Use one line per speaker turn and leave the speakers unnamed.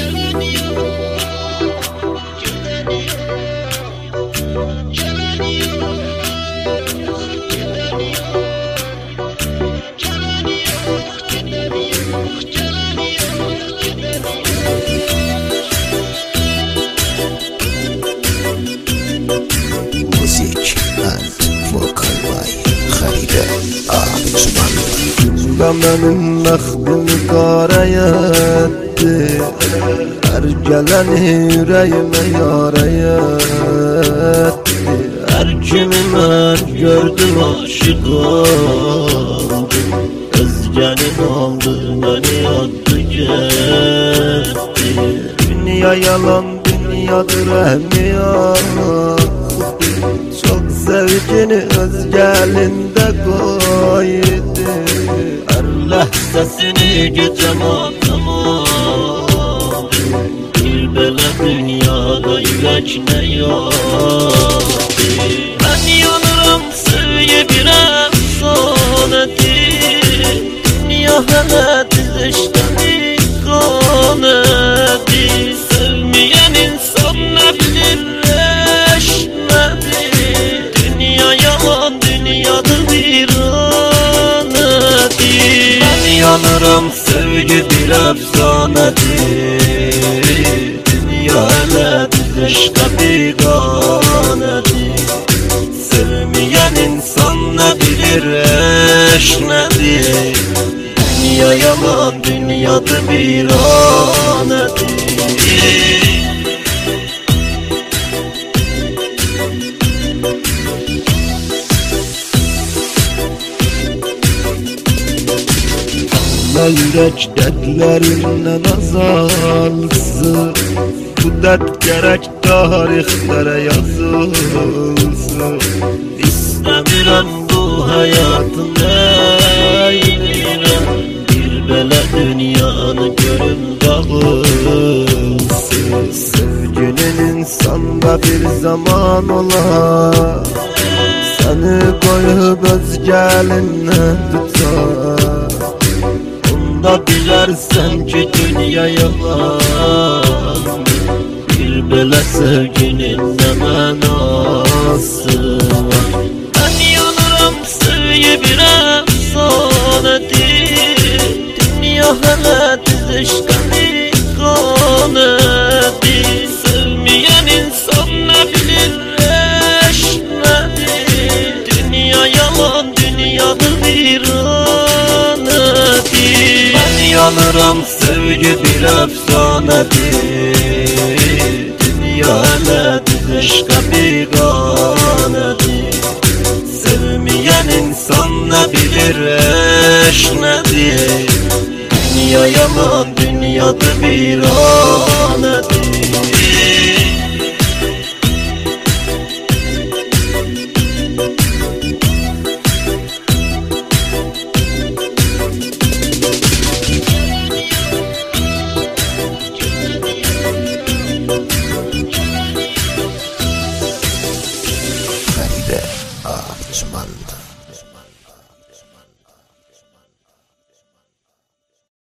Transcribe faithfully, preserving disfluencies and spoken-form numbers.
Benim məxbimi qaraya etdi, hər gələn yüreğime yaraya etdi. Hər kimi mən gördüm aşık oldum, özgənin oldu beni attı getdi. Dünya yalan dünyadır rəhmi yok, çok sevgini özgəlində koydu. Ləhzəsini gecəm atamam, bir belə dünyada yürək nə yok. Mən yanıram sevgi bir əfsanədir, dünya hələ düz işlədir qanədir. Sevməyən insan nə bilir eşmədir, dünya yalan dünyadır bir yanıram sevgi bir efsanedir, dünya hele düz eşka biganedir. Sevmeyen insan ne bilir eş nedir, dünya yalan dünyada bir anedir. Yürek dertlerinden azalsın, bu dert gerek tarihlere yazılsın. İstemiyorum bu hayatın eğilirem, bir belə dünyanı görüm dağılsın. Sevginin insanda bir zaman olar, seni koyup özgəlinlə tutar. Da bilərsən ki dünya yalan, bir belə sevginin nə mənası var. Mən yanıram sevgi bir əfsanədir, dünya hələ düz eşqa biganedir. Sevməyən insan nə bilir eş nədir, dünya yalan dünyadır bir anedir. Yanıram sevgi bir efsanedir, dünya hele düz eşqa biganedir. Sevmeyen insan ne bilir eş nedir, dünya yalan dünyada bir anedir.